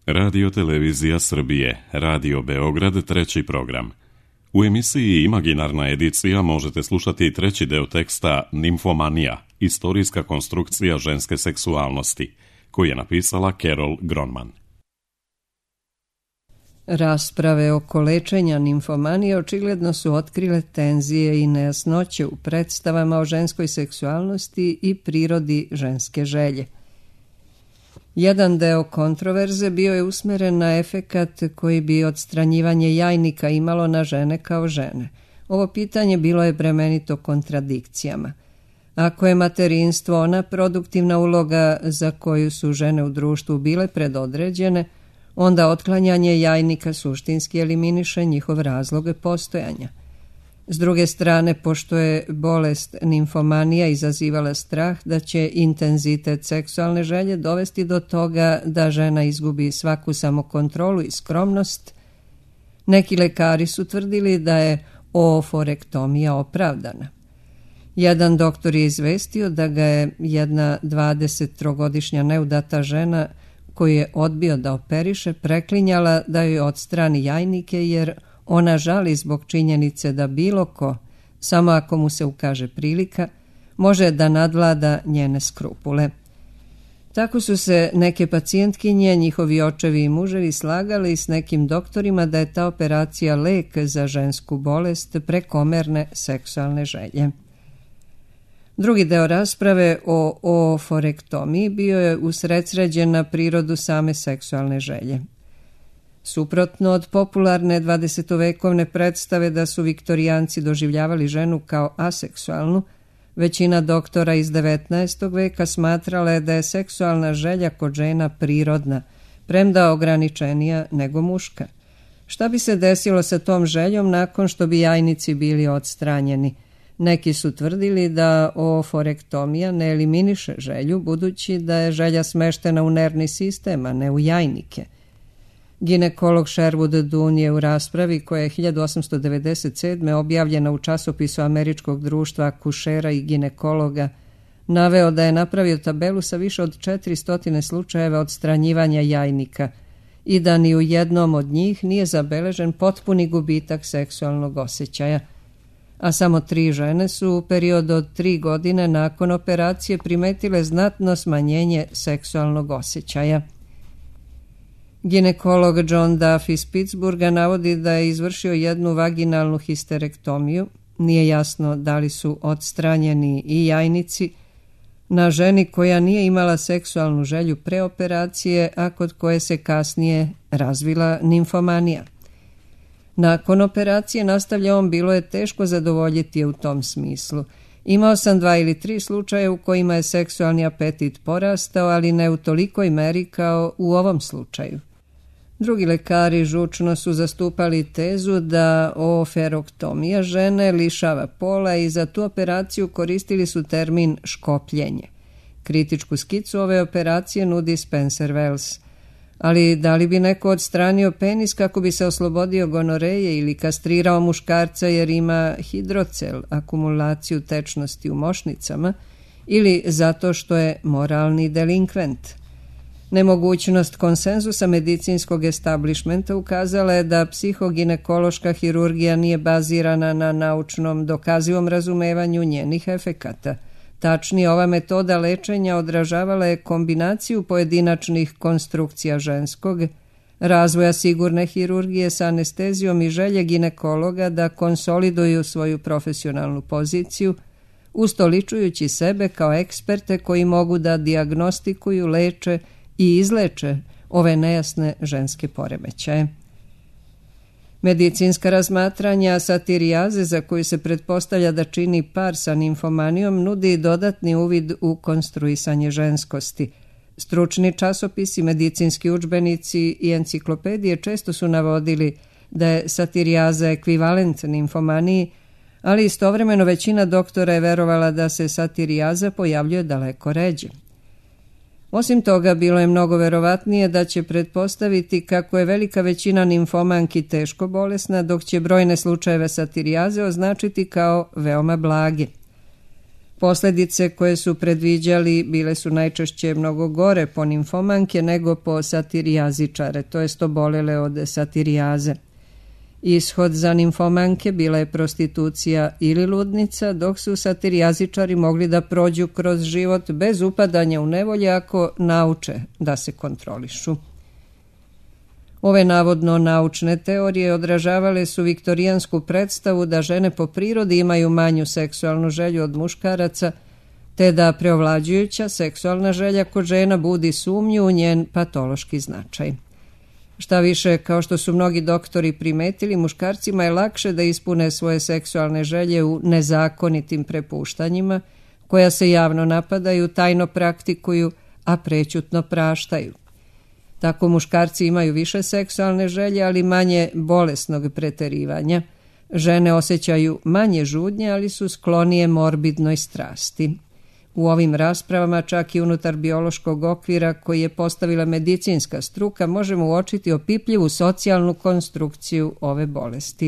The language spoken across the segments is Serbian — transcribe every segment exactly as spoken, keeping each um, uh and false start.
Radio Televizija Srbije, Radio Beograd, treći program. U emisiji Imaginarna edicija možete slušati treći deo teksta Nimfomanija, istorijska konstrukcija ženske seksualnosti, koji je napisala Carol Gronman. Rasprave oko lečenja nimfomanije očigledno su otkrile tenzije i nejasnoće u predstavama o ženskoj seksualnosti i prirodi ženske želje. Jedan deo kontroverze bio je usmeren na efekat koji bi odstranjivanje jajnika imalo na žene kao žene. Ovo pitanje bilo je bremenito kontradikcijama. Ako je materinstvo ona produktivna uloga za koju su žene u društvu bile predodređene, onda otklanjanje jajnika suštinski eliminiše njihov razloge postojanja. S druge strane, pošto je bolest nimfomanija izazivala strah da će intenzitet seksualne želje dovesti do toga da žena izgubi svaku samokontrolu i skromnost, neki lekari su tvrdili da je ooforektomija opravdana. Jedan doktor je izvestio da ga je jedna dvadesettrogodišnja neudata žena koju je odbio da operiše preklinjala da joj odstrani jajnike jer ona žali zbog činjenice da bilo ko, samo ako mu se ukaže prilika, može da nadvlada njene skrupule. Tako su se neke pacijentkinje, njihovi očevi i muževi slagali s nekim doktorima da je ta operacija lek za žensku bolest prekomerne seksualne želje. Drugi deo rasprave o ooforektomiji bio je usredsređen na prirodu same seksualne želje. Suprotno od popularne dvadesetovekovne predstave da su viktorijanci doživljavali ženu kao aseksualnu, većina doktora iz devetnaestog veka smatrala je da je seksualna želja kod žena prirodna, premda ograničenija nego muška. Šta bi se desilo sa tom željom nakon što bi jajnici bili odstranjeni? Neki su tvrdili da ooforektomija ne eliminiše želju, budući da je želja smeštena u nervni sistem, a ne u jajnike. Ginekolog Sherwood Dunn je u raspravi koja je hiljadu osamsto devedeset sedme objavljena u časopisu Američkog društva akušera i ginekologa naveo da je napravio tabelu sa više od četiristo slučajeva odstranjivanja jajnika i da ni u jednom od njih nije zabeležen potpuni gubitak seksualnog osjećaja, a samo tri žene su u periodu od tri godine nakon operacije primetile znatno smanjenje seksualnog osjećaja. Ginekolog John Duff iz Pittsburgha navodi da je izvršio jednu vaginalnu histerektomiju, nije jasno da li su odstranjeni i jajnici, na ženi koja nije imala seksualnu želju pre operacije, a kod koje se kasnije razvila nimfomanija. Nakon operacije, nastavlja on, bilo je teško zadovoljiti je u tom smislu. Imao sam dva ili tri slučaje u kojima je seksualni apetit porastao, ali ne u tolikoj meri kao u ovom slučaju. Drugi lekari žučno su zastupali tezu da ooforektomija žene lišava pola i za tu operaciju koristili su termin škopljenje. Kritičku skicu ove operacije nudi Spencer Wells. Ali da li bi neko odstranio penis kako bi se oslobodio gonoreje ili kastrirao muškarca jer ima hidrocel, akumulaciju tečnosti u mošnicama, ili zato što je moralni delinkvent? Nemogućnost konsenzusa medicinskog establishmenta ukazala je da psihoginekološka hirurgija nije bazirana na naučnom dokazivom razumevanju njenih efekata. Tačnije, ova metoda lečenja odražavala je kombinaciju pojedinačnih konstrukcija ženskog, razvoja sigurne hirurgije sa anestezijom i želje ginekologa da konsoliduju svoju profesionalnu poziciju, ustoličujući sebe kao eksperte koji mogu da dijagnostikuju, leče i izleče ove nejasne ženske poremećaje. Medicinska razmatranja satirijaze, za koju se pretpostavlja da čini par sa nimfomanijom, nudi dodatni uvid u konstruisanje ženskosti. Stručni časopisi, medicinski udžbenici i enciklopedije često su navodili da je satirijaza ekvivalent nimfomaniji, ali istovremeno većina doktora je verovala da se satirijaza pojavljuje daleko ređe. Osim toga, bilo je mnogo verovatnije da će pretpostaviti kako je velika većina nimfomanki teško bolesna, dok će brojne slučajeve satirijaze označiti kao veoma blage. Posljedice koje su predviđali bile su najčešće mnogo gore po nimfomanke nego po satirijazičare, to jest obolele od satirijaze. Ishod za nimfomanke bila je prostitucija ili ludnica, dok su satirijazičari mogli da prođu kroz život bez upadanja u nevolje ako nauče da se kontrolišu. Ove navodno naučne teorije odražavale su viktorijansku predstavu da žene po prirodi imaju manju seksualnu želju od muškaraca, te da preovlađujuća seksualna želja kod žena budi sumnju u njen patološki značaj. Šta više, kao što su mnogi doktori primetili, muškarcima je lakše da ispune svoje seksualne želje u nezakonitim prepuštanjima, koja se javno napadaju, tajno praktikuju, a prećutno praštaju. Tako muškarci imaju više seksualne želje, ali manje bolesnog preterivanja. Žene osjećaju manje žudnje, ali su sklonije morbidnoj strasti. U ovim raspravama, čak i unutar biološkog okvira koji je postavila medicinska struka, možemo uočiti opipljivu socijalnu konstrukciju ove bolesti.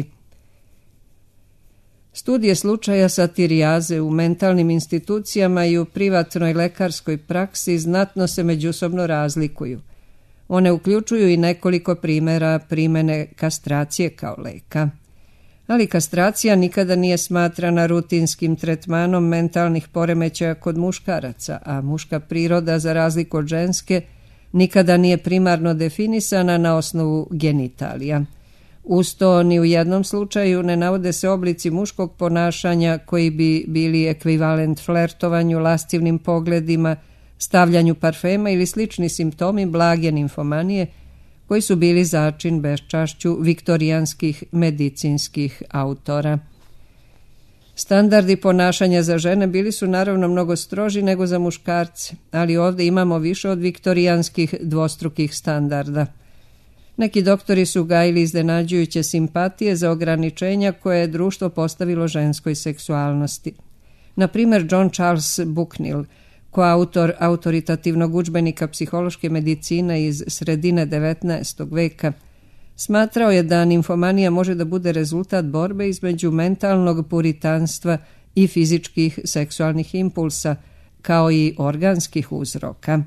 Studije slučaja satirijaze u mentalnim institucijama i u privatnoj lekarskoj praksi znatno se međusobno razlikuju. One uključuju i nekoliko primjera primjene kastracije kao leka. Ali kastracija nikada nije smatrana rutinskim tretmanom mentalnih poremećaja kod muškaraca, a muška priroda, za razliku od ženske, nikada nije primarno definisana na osnovu genitalija. Uz to ni u jednom slučaju ne navode se oblici muškog ponašanja koji bi bili ekvivalent flertovanju, lascivnim pogledima, stavljanju parfema ili slični simptomi blage nimfomanije koji su bili začin beščašću viktorijanskih medicinskih autora. Standardi ponašanja za žene bili su naravno mnogo stroži nego za muškarce, ali ovdje imamo više od viktorijanskih dvostrukih standarda. Neki doktori su gajili iznenađujuće simpatije za ograničenja koje je društvo postavilo ženskoj seksualnosti. Na primjer, John Charles Bucknell, koautor autoritativnog udžbenika psihološke medicine iz sredine devetnaestog veka, smatrao je da nimfomanija može da bude rezultat borbe između mentalnog puritanstva i fizičkih seksualnih impulsa, kao i organskih uzroka.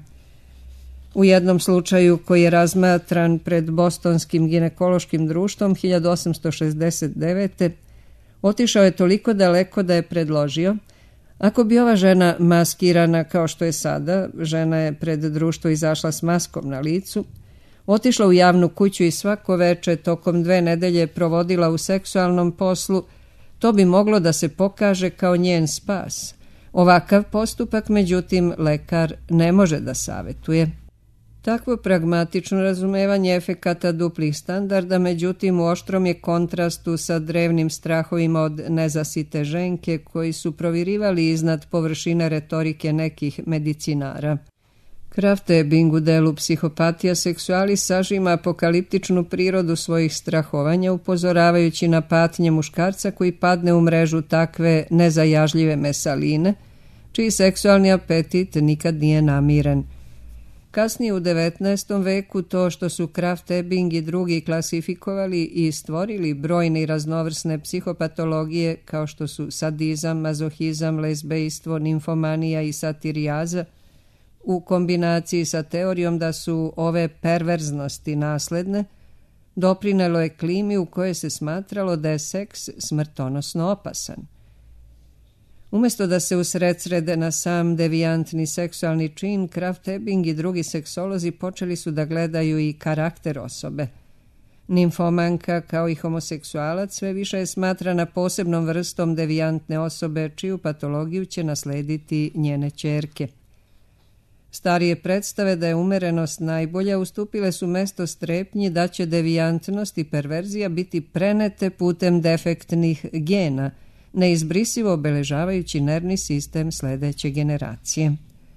U jednom slučaju koji je razmatran pred Bostonskim ginekološkim društvom hiljadu osamsto šezdeset devete. otišao je toliko daleko da je predložio: ako bi ova žena maskirana kao što je sada, žena je pred društvo izašla s maskom na licu, otišla u javnu kuću i svako veče tokom dve nedelje provodila u seksualnom poslu, to bi moglo da se pokaže kao njen spas. Ovakav postupak, međutim, lekar ne može da savetuje. Takvo pragmatično razumevanje efekata duplih standarda, međutim, u oštrom je kontrastu sa drevnim strahovima od nezasite ženke koji su provirivali iznad površine retorike nekih medicinara. Kraft Ebing u delu Psihopatija seksualis sažima apokaliptičnu prirodu svojih strahovanja, upozoravajući na patnje muškarca koji padne u mrežu takve nezajažljive mesaline, čiji seksualni apetit nikad nije namiren. Kasnije u devetnaestom veku to što su Kraft Ebing i drugi klasifikovali i stvorili brojne i raznovrsne psihopatologije kao što su sadizam, mazohizam, lezbejstvo, nimfomanija i satirijaza, u kombinaciji sa teorijom da su ove perverznosti nasledne, doprinelo je klimi u kojoj se smatralo da je seks smrtonosno opasan. Umjesto da se usredsrede na sam devijantni seksualni čin, Kraft Ebing i drugi seksolozi počeli su da gledaju i karakter osobe. Nimfomanka, kao i homoseksualac, sve više je smatrana posebnom vrstom devijantne osobe, čiju patologiju će naslediti njene ćerke. Starije predstave da je umerenost najbolja ustupile su mesto strepnji da će devijantnost i perverzija biti prenete putem defektnih gena, neizbrisivo obeležavajući nervni sistem sljedeće generacije.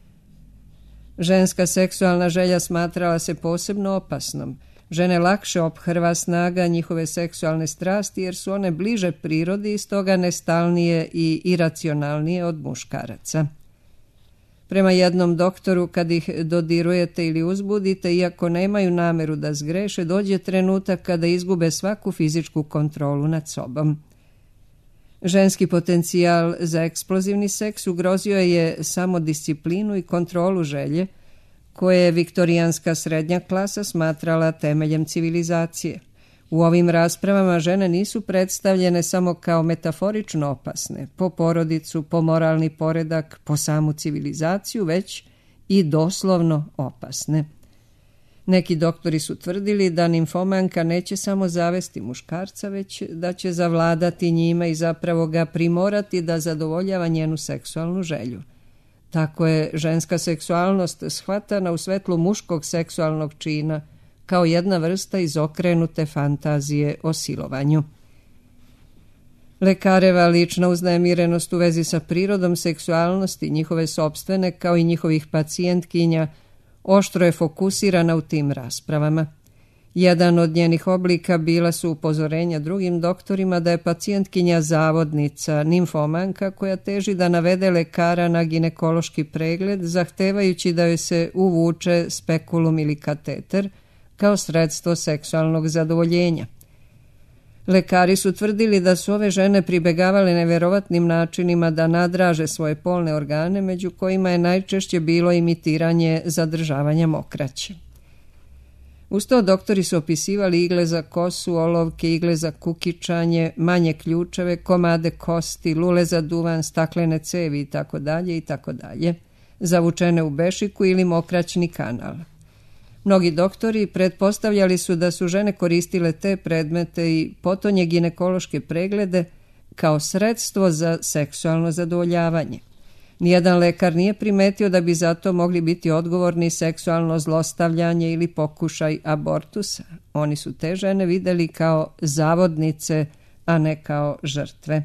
Ženska seksualna želja smatrala se posebno opasnom. Žene lakše ophrva snaga njihove seksualne strasti jer su one bliže prirodi i stoga nestalnije i iracionalnije od muškaraca. Prema jednom doktoru, kad ih dodirujete ili uzbudite, iako nemaju nameru da zgreše, dođe trenutak kada izgube svaku fizičku kontrolu nad sobom. Ženski potencijal za eksplozivni seks ugrozio je samo disciplinu i kontrolu želje, koje je viktorijanska srednja klasa smatrala temeljem civilizacije. U ovim raspravama žene nisu predstavljene samo kao metaforično opasne, po porodicu, po moralni poredak, po samu civilizaciju, već i doslovno opasne. Neki doktori su tvrdili da nimfomanka neće samo zavesti muškarca, već da će zavladati njime i zapravo ga primorati da zadovoljava njenu seksualnu želju. Tako je ženska seksualnost shvatana u svetlu muškog seksualnog čina, kao jedna vrsta izokrenute fantazije o silovanju. Lekareva lična uznemirenost u vezi sa prirodom seksualnosti, njihove sopstvene kao i njihovih pacijentkinja, oštro je fokusirana u tim raspravama. Jedan od njenih oblika bila su upozorenja drugim doktorima da je pacijentkinja zavodnica, nimfomanka koja teži da navede lekara na ginekološki pregled, zahtevajući da joj se uvuče spekulum ili kateter kao sredstvo seksualnog zadovoljenja. Lekari su tvrdili da su ove žene pribegavale neverovatnim načinima da nadraže svoje polne organe, među kojima je najčešće bilo imitiranje zadržavanja mokraće. Uz to doktori su opisivali igle za kosu, olovke, igle za kukičanje, manje ključeve, komade kosti, lule za duvan, staklene cevi itd. itd. zavučene u bešiku ili mokraćni kanal. Mnogi doktori pretpostavljali su da su žene koristile te predmete i potonje ginekološke preglede kao sredstvo za seksualno zadovoljavanje. Nijedan lekar nije primetio da bi zato mogli biti odgovorni seksualno zlostavljanje ili pokušaj abortusa. Oni su te žene videli kao zavodnice, a ne kao žrtve.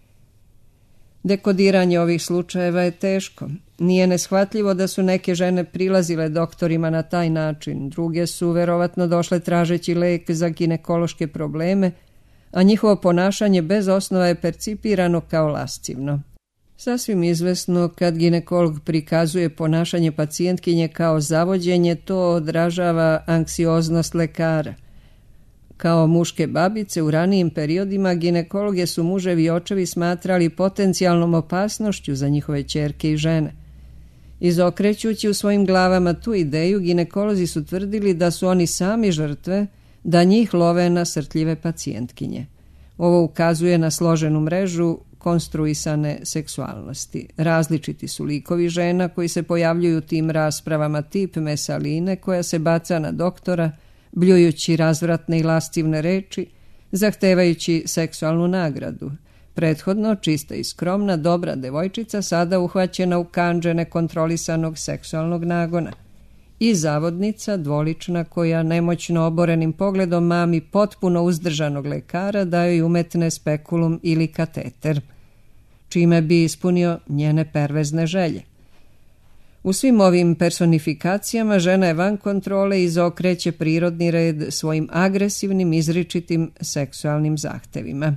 Dekodiranje ovih slučajeva je teško. Nije neshvatljivo da su neke žene prilazile doktorima na taj način, druge su verovatno došle tražeći lek za ginekološke probleme, a njihovo ponašanje bez osnova je percipirano kao lascivno. Sasvim izvesno, kad ginekolog prikazuje ponašanje pacijentkinje kao zavođenje, to odražava anksioznost lekara. Kao muške babice u ranijim periodima ginekologe su muževi i očevi smatrali potencijalnom opasnošću za njihove ćerke i žene. Izokrećući u svojim glavama tu ideju, ginekolozi su tvrdili da su oni sami žrtve, da njih love nasrtljive pacijentkinje. Ovo ukazuje na složenu mrežu konstruisane seksualnosti. Različiti su likovi žena koji se pojavljuju u tim raspravama, tip Mesaline koja se baca na doktora, bljujući razvratne i lascivne reči, zahtevajući seksualnu nagradu. Prethodno, čista i skromna, dobra devojčica, sada uhvaćena u kandže nekontrolisanog seksualnog nagona. I zavodnica, dvolična, koja nemoćno oborenim pogledom mami potpuno uzdržanog lekara da joj umetne spekulum ili kateter, čime bi ispunio njene pervezne želje. U svim ovim personifikacijama žena je van kontrole i zaokreće prirodni red svojim agresivnim, izričitim seksualnim zahtevima.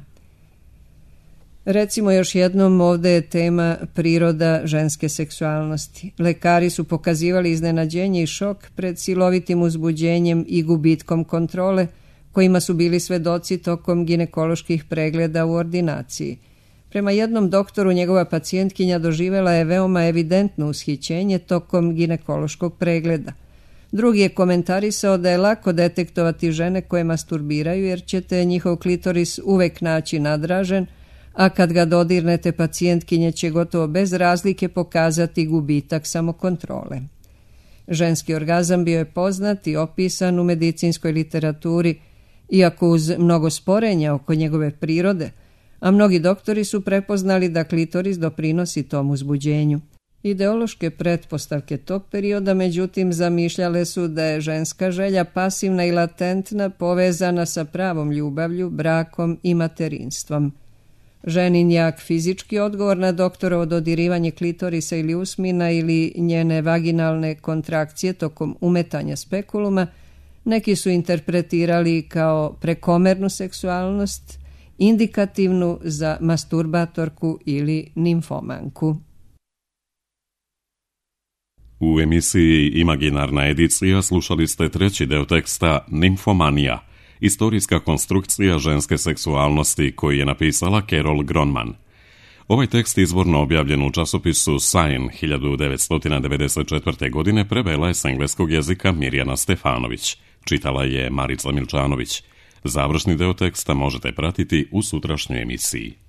Recimo još jednom, ovdje je tema priroda ženske seksualnosti. Lekari su pokazivali iznenađenje i šok pred silovitim uzbuđenjem i gubitkom kontrole kojima su bili svedoci tokom ginekoloških pregleda u ordinaciji. Prema jednom doktoru, njegova pacijentkinja doživjela je veoma evidentno ushićenje tokom ginekološkog pregleda. Drugi je komentarisao da je lako detektovati žene koje masturbiraju jer ćete njihov klitoris uvek naći nadražen, a kad ga dodirnete, pacijentkinje će gotovo bez razlike pokazati gubitak samokontrole. Ženski orgazam bio je poznat i opisan u medicinskoj literaturi, iako uz mnogo sporenja oko njegove prirode, a mnogi doktori su prepoznali da klitoris doprinosi tom uzbuđenju. Ideološke pretpostavke tog perioda, međutim, zamišljale su da je ženska želja pasivna i latentna, povezana sa pravom ljubavlju, brakom i materinstvom. Ženin jak fizički odgovor na doktorovo dodirivanje klitorisa ili usmina ili njene vaginalne kontrakcije tokom umetanja spekuluma neki su interpretirali kao prekomernu seksualnost, indikativnu za masturbatorku ili nimfomanku. U emisiji Imaginarna edicija slušali ste treći deo teksta Nimfomanija, Istorijska konstrukcija ženske seksualnosti koju je napisala Carol Gronman. Ovaj tekst izvorno objavljen u časopisu Sign hiljadu devetsto devedeset četvrte. godine prevela je s engleskog jezika Mirjana Stefanović. Čitala je Marica Milčanović. Završni deo teksta možete pratiti u sutrašnjoj emisiji.